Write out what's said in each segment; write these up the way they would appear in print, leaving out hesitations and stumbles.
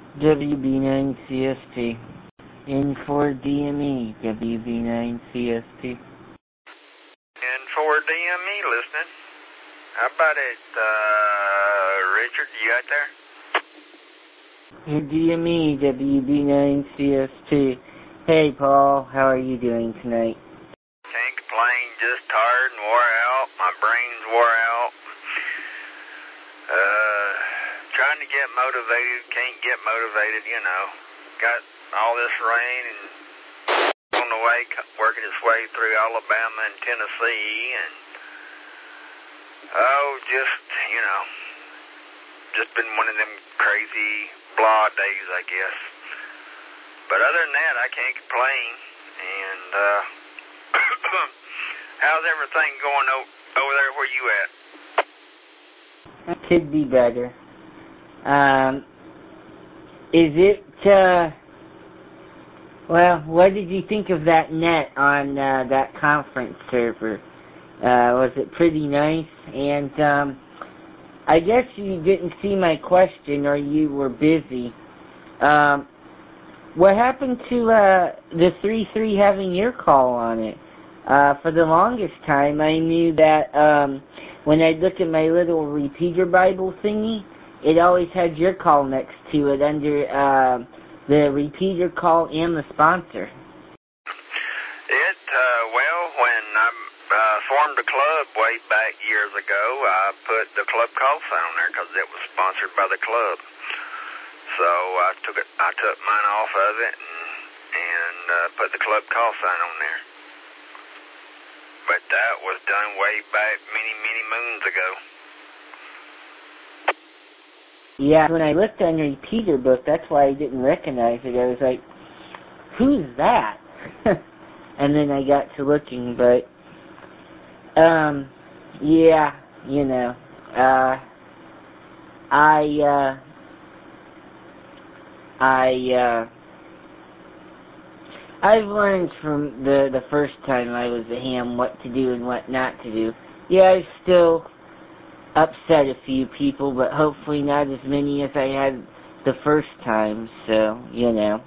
WB9CST. In for DME, WB9CST. In for DME, listening. How about it, Richard, you out there? DME, WB9CST. Hey, Paul, how are you doing tonight? Can't complain, just tired and wore out. My brain's wore out. Trying to get motivated, can't get motivated, you know. Got all this rain and on the way, working its way through Alabama and Tennessee, and just, you know, just been one of them crazy blah days, I guess. But other than that, I can't complain. And how's everything going over there where you at? It could be better. Is it, well, what did you think of that net on that conference server? Was it pretty nice? And I guess you didn't see my question or you were busy. What happened to the 3.3 having your call on it? For the longest time, I knew that when I look at my little repeater Bible thingy, it always had your call next to it under the repeater call and the sponsor. Well, when I formed a club way back years ago, I put the club call sign on there because it was sponsored by the club. So I took mine off of it and put the club call sign on there. But that was done way back many, many moons ago. Yeah, when I looked on your repeater book, that's why I didn't recognize it. I was like, who's that? And then I got to looking, but, yeah, you know, I've learned from the first time I was a ham what to do and what not to do. Yeah, I still upset a few people, but hopefully not as many as I had the first time, so, you know.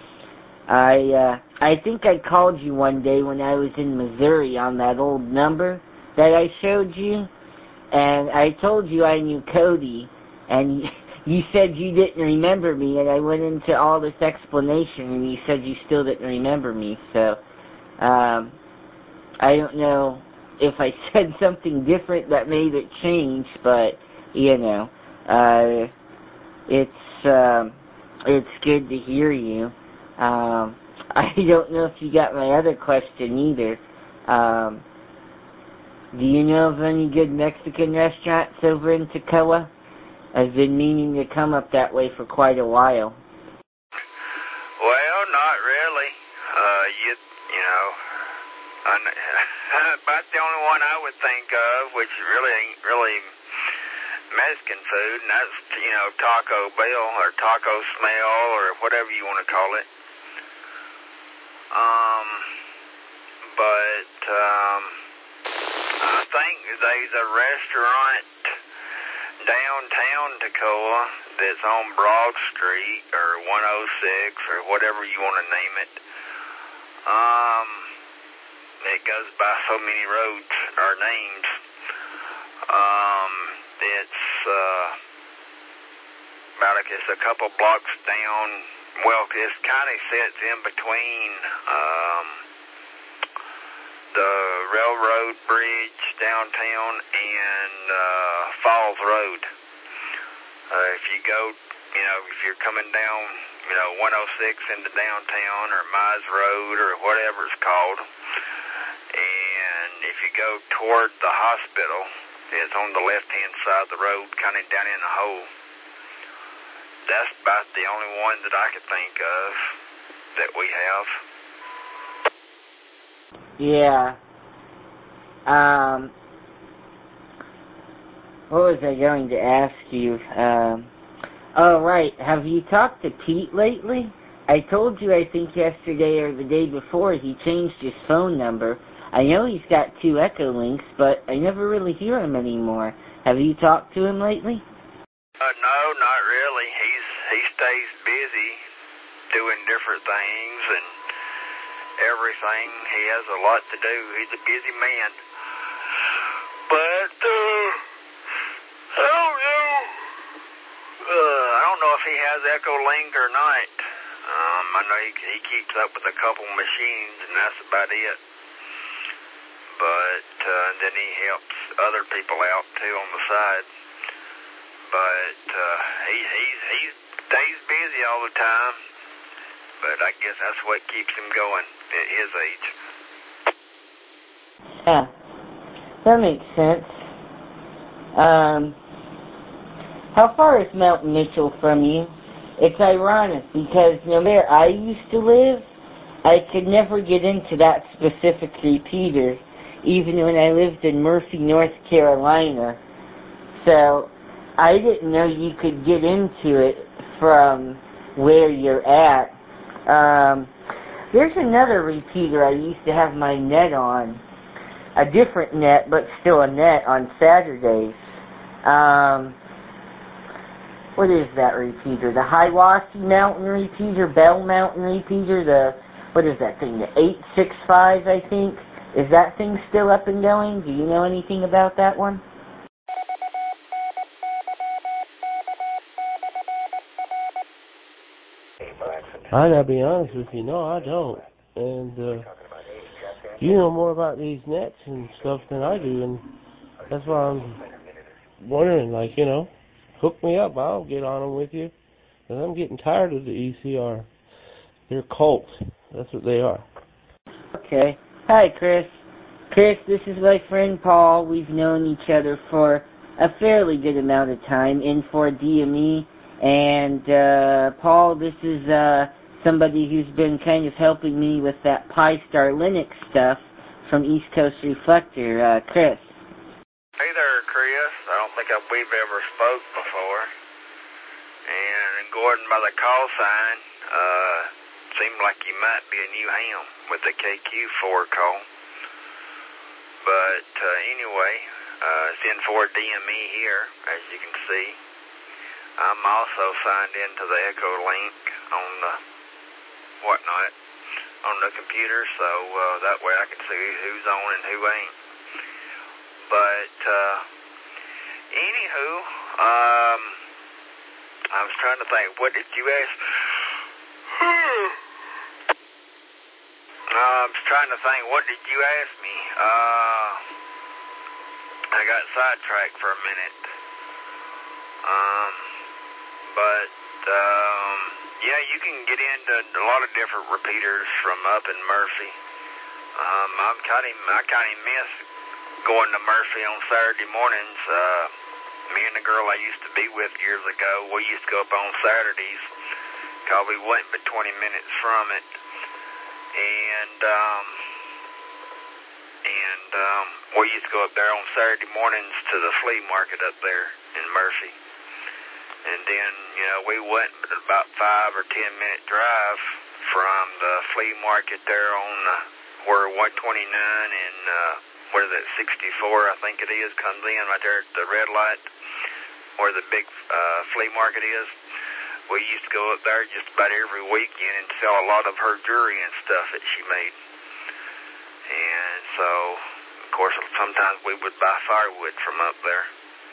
I think I called you one day when I was in Missouri on that old number that I showed you, and I told you I knew Cody, and you said you didn't remember me, and I went into all this explanation, and you said you still didn't remember me, so, I don't know if I said something different that made it change, but, you know, it's good to hear you. I don't know if you got my other question either. Do you know of any good Mexican restaurants over in Toccoa? I've been meaning to come up that way for quite a while. Well, not really. You know, about the only one I would think of, which really ain't really Mexican food, and that's, you know, Taco Bell or Taco Smell or whatever you want to call it. I think there's a restaurant downtown Toccoa that's on Broad Street or 106 or whatever you want to name it. It goes by so many roads or names. It's about it's a couple blocks down. Well, it kind of sits in between the railroad bridge downtown and Falls Road. If you go, you know, if you're coming down, you know, 106 into downtown or Mize Road or whatever it's called, and if you go toward the hospital, it's on the left-hand side of the road, kind of down in the hole. That's about the only one that I could think of that we have. Yeah. What was I going to ask you? Oh, right. Have you talked to Pete lately? I told you, I think yesterday or the day before, he changed his phone number. I know he's got 2 Echo Links, but I never really hear him anymore. Have you talked to him lately? No, not really. he stays busy doing different things and everything. He has a lot to do. He's a busy man. But, I don't know if he has Echolink or not. I know he keeps up with a couple machines, and that's about it. But then he helps other people out, too, on the side. But he stays busy all the time. But I guess that's what keeps him going at his age. Yeah, that makes sense. How far is Mount Mitchell from you? It's ironic because where I used to live, I could never get into that specific repeater, even when I lived in Murphy, North Carolina. So I didn't know you could get into it from where you're at. There's another repeater I used to have my net on. A different net, but still a net on Saturdays. What is that repeater? The Hiwassee Mountain repeater, Bell Mountain repeater, what is that thing? The 865, I think. Is that thing still up and going? Do you know anything about that one? I gotta be honest with you, no, I don't. And you know more about these nets and stuff than I do, and that's why I'm wondering, hook me up, I'll get on them with you. And I'm getting tired of the ECR. They're cults. That's what they are. Okay. Hi, Chris. Chris, this is my friend Paul. We've known each other for a fairly good amount of time in for DME. And, Paul, this is, somebody who's been kind of helping me with that Pi-Star Linux stuff from East Coast Reflector. Chris. Hey there, Chris. I don't think we've ever spoke before. And Gordon, by the call sign, seemed like you might be a new ham with the KQ4 call. But anyway, it's in for DME here, as you can see. I'm also signed into the Echolink on the whatnot on the computer, so that way I can see who's on and who ain't. But anywho, I was trying to think. What did you ask? I was trying to think. What did you ask me? I got sidetracked for a minute. But yeah, you can get into a lot of different repeaters from up in Murphy. I kind of miss going to Murphy on Saturday mornings. Me and the girl I used to be with years ago, we used to go up on Saturdays because we went but 20 minutes from it. And we used to go up there on Saturday mornings to the flea market up there in Murphy. And then, we went about 5 or 10 minute drive from the flea market there on where 129 and what is it, 64, I think it is, comes in right there at the red light where the big flea market is. We used to go up there just about every weekend and sell a lot of her jewelry and stuff that she made. And so, of course, sometimes we would buy firewood from up there.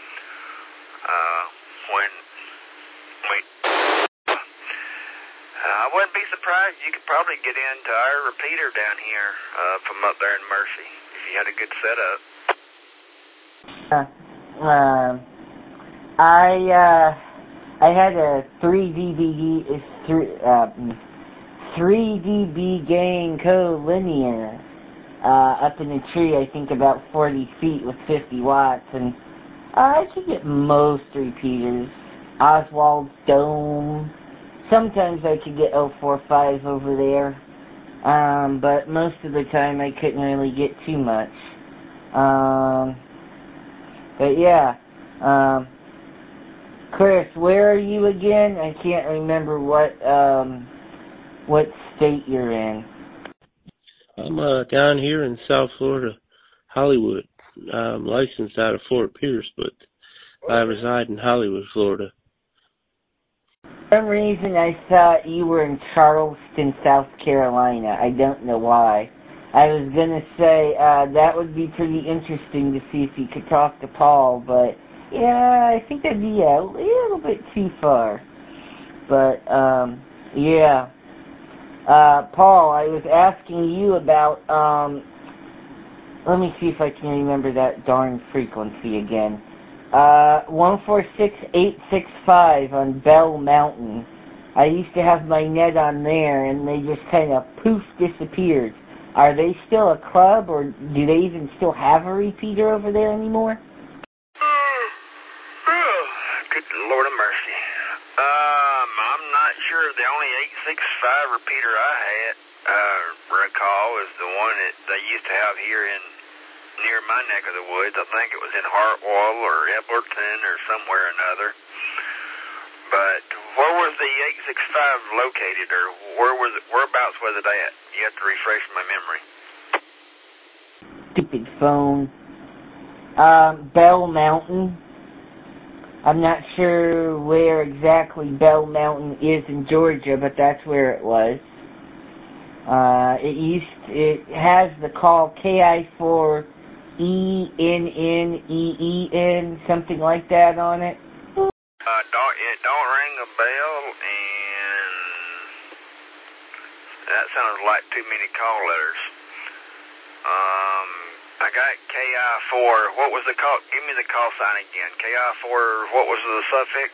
I wouldn't be surprised. You could probably get into our repeater down here from up there in Murphy if you had a good setup. I had a 3dB gain collinear up in a tree, I think about 40 feet with 50 watts, and I could get most repeaters. Oswald's Dome. Sometimes I could get 045 over there, but most of the time I couldn't really get too much. But yeah, Chris, where are you again? I can't remember what state you're in. I'm down here in South Florida, Hollywood. I'm licensed out of Fort Pierce, but I reside in Hollywood, Florida. For some reason, I thought you were in Charleston, South Carolina. I don't know why. I was going to say that would be pretty interesting to see if you could talk to Paul, but yeah, I think that'd be a little bit too far. But, yeah. Paul, I was asking you about, let me see if I can remember that darn frequency again. 146865 on Bell Mountain. I used to have my net on there, and they just kind of poof disappeared. Are they still a club, or do they even still have a repeater over there anymore? Good Lord of mercy. I'm not sure. The only 865 repeater I had, recall, is the one that they used to have here near my neck of the woods. I think it was in Hartwell or Eplerton or somewhere or another. But where was the 865 located, or whereabouts was it at? You have to refresh my memory. Stupid phone. Bell Mountain. I'm not sure where exactly Bell Mountain is in Georgia, but that's where it was. It has the call KI4ENNEEN, something like that on it. It don't ring a bell, and that sounds like too many call letters. I got KI4. What was the call? Give me the call sign again. KI4. What was the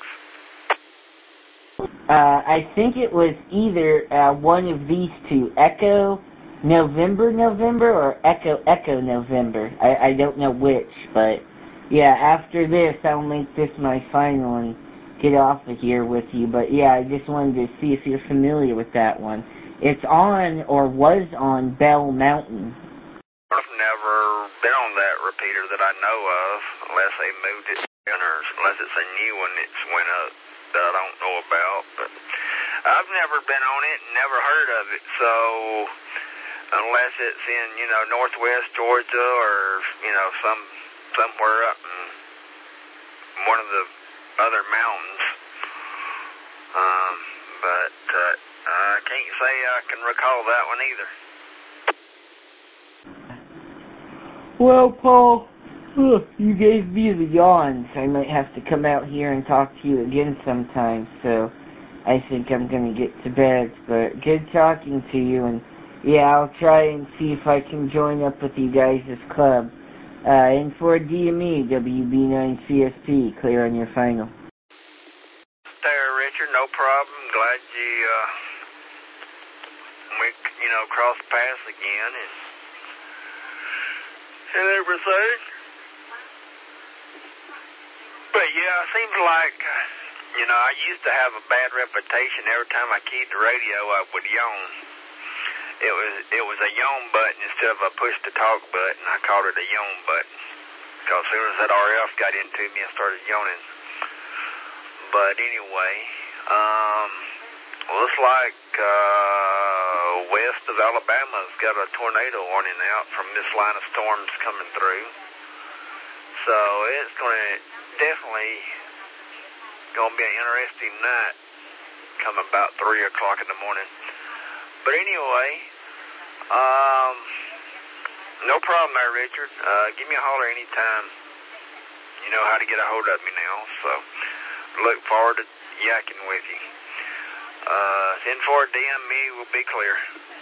suffix? I think it was either one of these two: Echo November or Echo November. I don't know which, but yeah. After this, I'll make this my final and get off of here with you. But yeah, I just wanted to see if you're familiar with that one. It's on, or was on, Bell Mountain. I've never been on that repeater that I know of, unless they moved it in, or unless it's a new one that's went up that I don't know about. But I've never been on it and never heard of it, so unless it's in, northwest Georgia or, somewhere up in one of the other mountains. But I can't say I can recall that one either. Well, Paul, you gave me the yawns. I might have to come out here and talk to you again sometime, so I think I'm going to get to bed. But good talking to you, and yeah, I'll try and see if I can join up with you guys' club. And for DME, WB9CSP, clear on your final. There, Richard, no problem. Glad we crossed paths again, and everything. But yeah, it seems like, I used to have a bad reputation. Every time I keyed the radio, I would yawn. It was a yawn button instead of a push to talk button. I called it a yawn button, because as soon as that RF got into me, I started yawning. But anyway, looks like west of Alabama's got a tornado warning out from this line of storms coming through. So it's definitely going to be an interesting night come about 3 o'clock in the morning. But anyway, no problem there, Richard. Give me a holler anytime. You know how to get a hold of me now, so look forward to yakking with you. 10-4 DME will be clear.